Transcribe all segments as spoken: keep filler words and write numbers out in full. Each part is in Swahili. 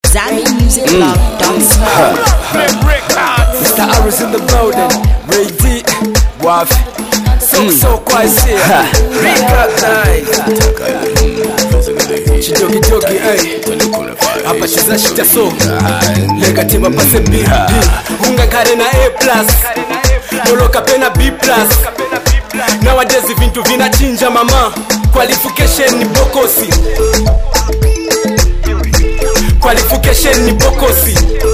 Zami Music Blog dot com. Mister Harris in the building, Ray D, Waf, so so quite here. Chidogi dogi, ay, hapa cheza shita so, lega tiba pase B, unga kare na A plus, noloka pena B plus. Nowadays vintu vinachinja mama, qualification ni bokosi, qualification ni bokosi.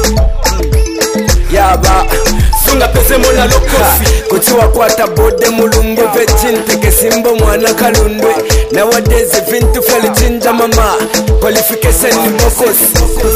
Yaba sunga pese mona lokosi kutiwa kwata bode mulungu vechin teke simbo mwana kalundwe. Nowadays vintu feli chinja mama, qualification ni bokosi,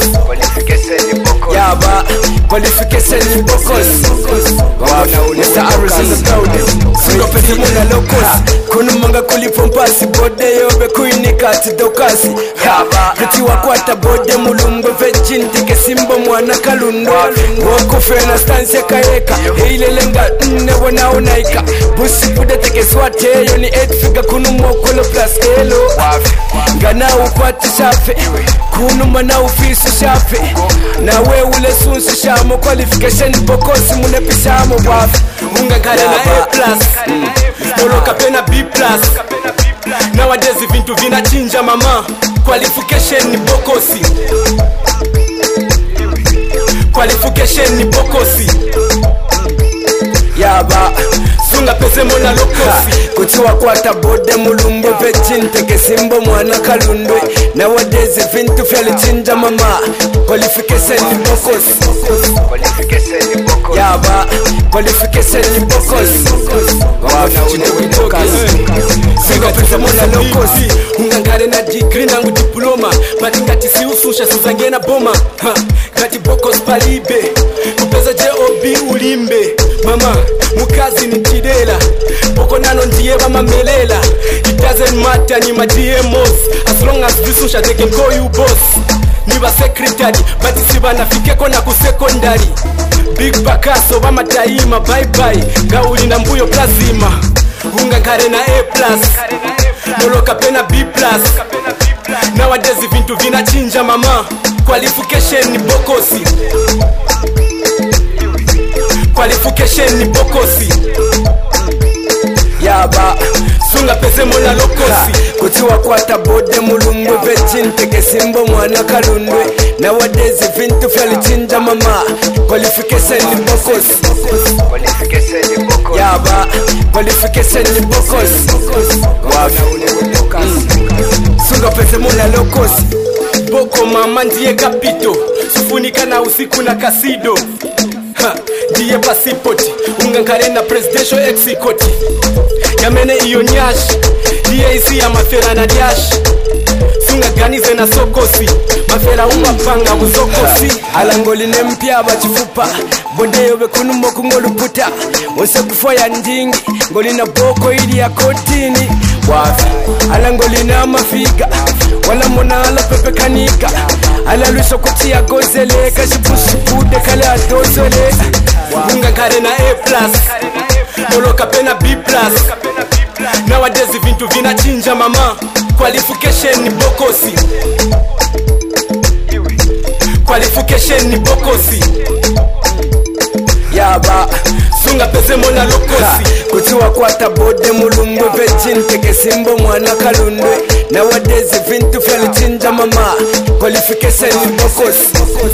yaba qualification ni bokosi. Mister Harris in the building, sunga pese mona lokosi kunu manga kulipompasi bode yobe kuinika tidokasi. Yaba kutiwa kwata bode mulungu vechin teke simbo mwana kalundwe. Wako fena stance ya kaeka heile lenga nne wana unaika busi pude teke swate yoni eight figure kunu mwokolo plus elo ngana ukwati shafe kunu mana ufisi shafe na we ule sunsi shamo qualification bokosi mune pishamo wafi unga kare na A plus noloka pena B plus. Nowadays vintu vinachinja mama, qualification ni bokosi, qualification ni bokosi. Yaba sunga pese mona lokosi kutiwa kwata bode mulumbu vechin teke simbo mwana kalundwe. Nowadays vintu feli chinja mama, qualification ni bokosi, yaba qualification ni bokosi. Sunga pese mona lokosi ungangare na degree nangu diploma matingati si ususha suzangena boma ha. Kati bokos palibe kupeza J O B ulimbe mama mukazi ni chidela boko nano ndiye bamamelela. It doesn't matter ni ma D M Os as long as visusha they can call you boss. Ni ba secretary but siba nafikeko na ku secondary big bakaso bama daima bye bye gauli na mbuyo plazima unga kare na A plus noloka pena B plus. Nowadays vintu vinachinja mama, qualification ni bokosi, qualification ni bokosi. Yaba sunga pese mona lokosi kutiwa kwata bode mulungu vechin teke simbo mwana kalundwe. Nowadays vintu feli chinja mama, qualification ni bokosi, yaba qualification ni bokosi. Sunga pese mona lokosi boko mama ndiye kapito sufunika na usiku na kasido ha, ndiye pasipoti ungangare na presidential execute yamene iyo nyash ndiye isi ya mafera na dash. Sunga ganize na sokosi mafera umapanga buzokosi alangoli ne mpya bachifupa bonde yobe kunu moku ngoluputa wose kufoya ndingi ngoli na boko ili ya kotini wafi alangoli na mafiga wala mona ala pepe kanika ala luso kutia gozele kashipushi pude kale atozole. Unga kare na A plus noloka pena B plus. Nowadays vintu vinachinja mama, qualification ni bokosi, qualification ni bokosi. Yaba sunga pese mona lokosi kutiwa kwata bode mulungu vechin teke simbo mwana kalundwe. Nowadays vintu feli chinja mama, qualification ni bokosi,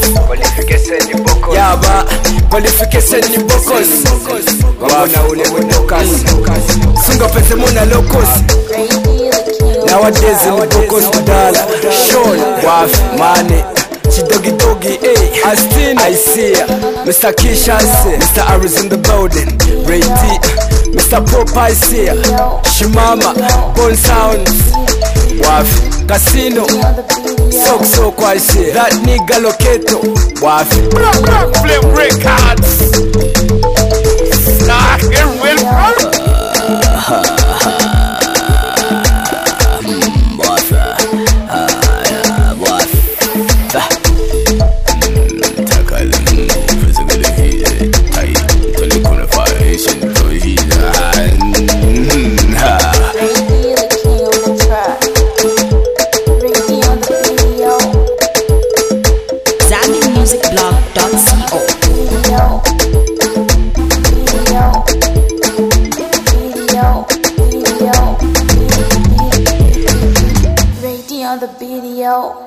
yaba qualification ni bokosi. Wabona ule wendokasi sunga pese mona lokosi. Nowadays ni bokosi kudala Sean Waf Mane Chidogi dogi, eh, Astin, I see ya. Mister Kisha, Mister Harris in the building, Ray D, Mister Pop, I see ya. Shimama, Bone Sounds, Waf, Casino, Sok Sok, I see ya. That nigga Loketo, Waf, Flip Records. Nah, it will music blog dot co. Video, video, video, video, radio the video.